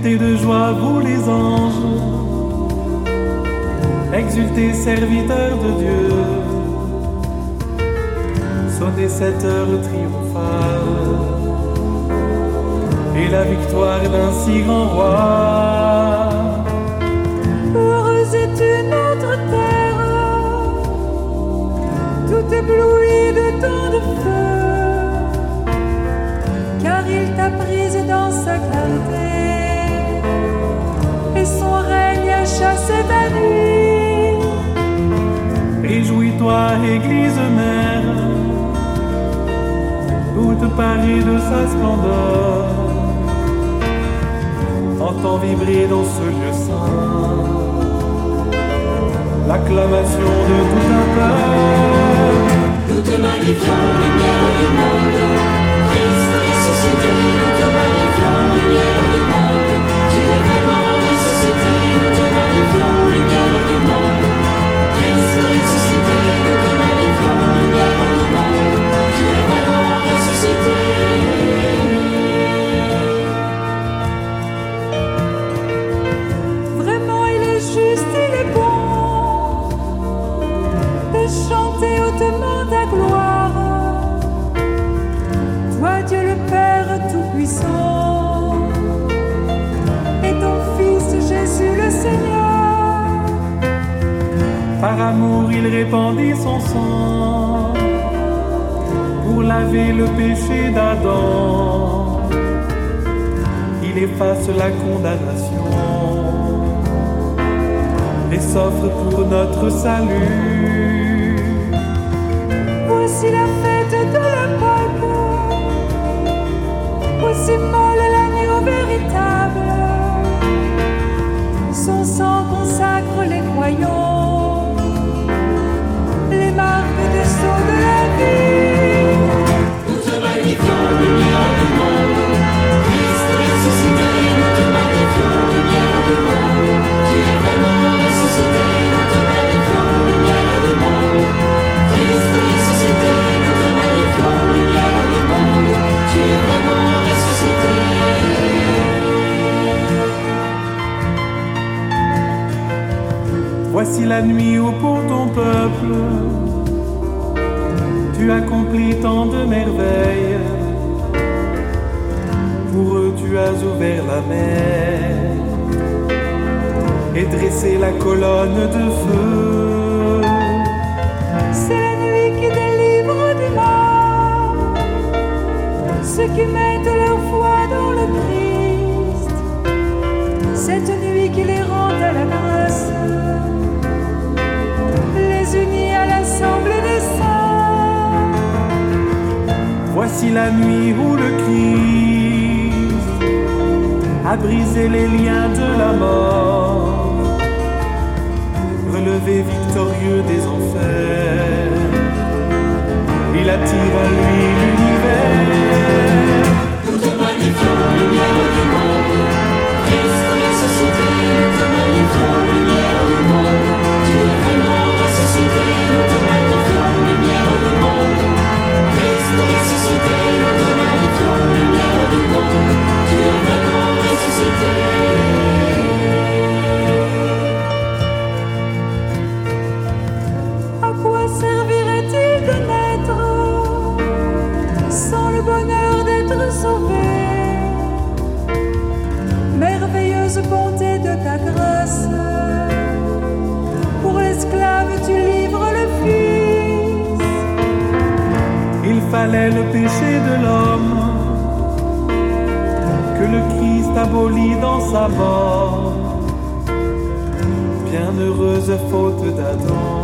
Chantez de joie, vous les anges, exultez, serviteurs de Dieu, sonnez cette heure triomphale, et la victoire d'un si grand roi. Heureuse est notre terre, tout éblouie de tant de feu, car il t'a prise dans sa clarté, et son règne a chassé ta nuit. Réjouis-toi, Église mère, toute parée de sa splendeur, entends vibrer dans ce lieu saint l'acclamation de tout un peuple. Nous te magnifions, lumière du monde, Christ ressuscité, nous te magnifions, lumière du monde, tu es vraiment ressuscité, nous te magnifions, lumière du monde, Christ ressuscité, nous te magnifions, lumière du monde, tu es vraiment ressuscité. Vraiment il est juste, il est bon de chanter hautement ta gloire, toi Dieu le Père Tout-Puissant, et ton Fils Jésus le Seigneur. Par amour il répandit son sang pour laver le péché d'Adam. Il efface la condamnation et s'offre pour notre salut. Voici la fête de la Pâque, voici molle l'agneau véritable, son sang consacre les croyants, les marques des sceaux de la vie. Nous te magnifions, lumière du monde, Christ ressuscité, nous te magnifions, lumière du monde, tu es vraiment ressuscité, nous te magnifions, lumière du monde, Christ ressuscité, nous te magnifions, lumière du monde, tu es vraiment ressuscité. Voici la nuit où pour ton peuple tu accomplis tant de merveilles. Pour eux tu as ouvert la mer et dressé la colonne de feu. C'est la nuit qui délivre du mal ceux qui mettent leur foi dans le Christ, cette nuit qui les rend à la grâce, les unit à l'assemblée des saints. Voici la nuit où le Christ a brisé les liens de la mort, relevé victorieux des enfers, il attire à lui l'univers. Nous te magnifions, lumière du monde, Christ ressuscité, nous te magnifions, lumière du monde, tu es vraiment ressuscité, nous te magnifions, lumière du monde, Christ ressuscité, nous te magnifions, lumière du monde, tu es vraiment ressuscité. À quoi servirait-il de naître sans le bonheur d'être sauvé? Merveilleuse bonté de ta grâce, pour l'esclave tu livres le Fils. Il fallait le péché de l'homme que le Christ abolit dans sa mort. Bienheureuse faute d'Adam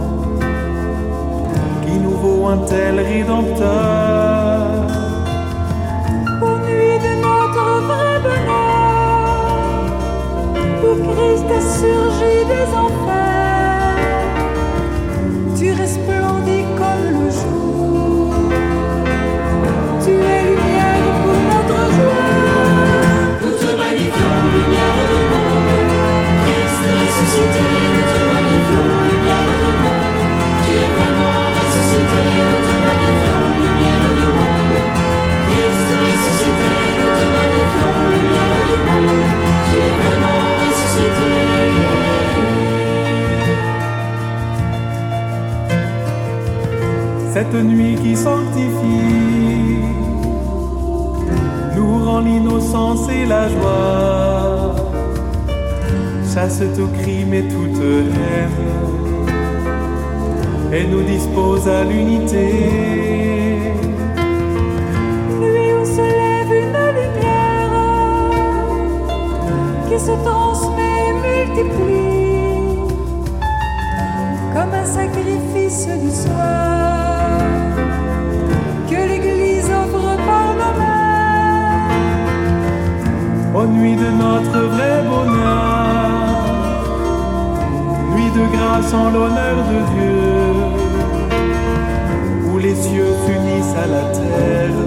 qui nous vaut un tel rédempteur. Aux nuits de notre vrai bonheur, où Christ a surgi des enfers, tu resplendis comme le jour, tu es lumière pour notre joie. Nous te magnifions, lumière du monde, Christ ressuscité, nous te magnifions, lumière du monde, tu es vraiment ressuscité, nous te magnifions, lumière du monde, Christ ressuscité, nous te magnifions, lumière du monde. Cette nuit qui sanctifie nous rend l'innocence et la joie, chasse tout crime et toute haine, et nous dispose à l'unité. Nuit où se lève une lumière qui se transmet et multiplie comme un sacrifice du soir que l'Église offre par nos mains. Ô nuit de notre vrai bonheur, nuit de grâce en l'honneur de Dieu, où les cieux s'unissent à la terre,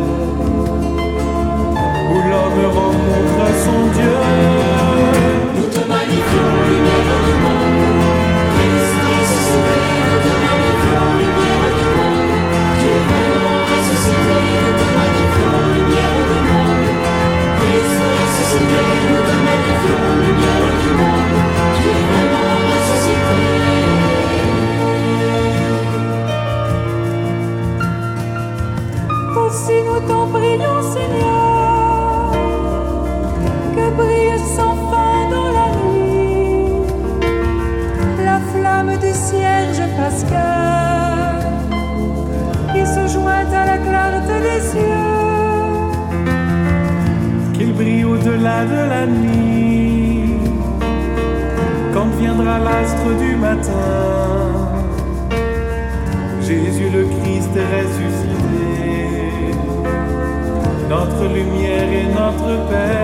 où l'homme rencontre son Dieu. Nous te magnifions, lumière du monde. Christ ressuscité, nous te magnifions, lumière du monde. Tu es vraiment ressuscité, nous te magnifions, lumière du monde. Christ ressuscité, nous te magnifions, lumière du monde. Tu es vraiment ressuscité. Aussi nous t'en prions, Seigneur, que brille sans fin dans la nuit la flamme du cierge pascal qui se joint à la clarté des cieux. Qu'il brille au-delà de la nuit, quand viendra l'astre du matin. Jésus le Christ est ressuscité, notre lumière et notre paix.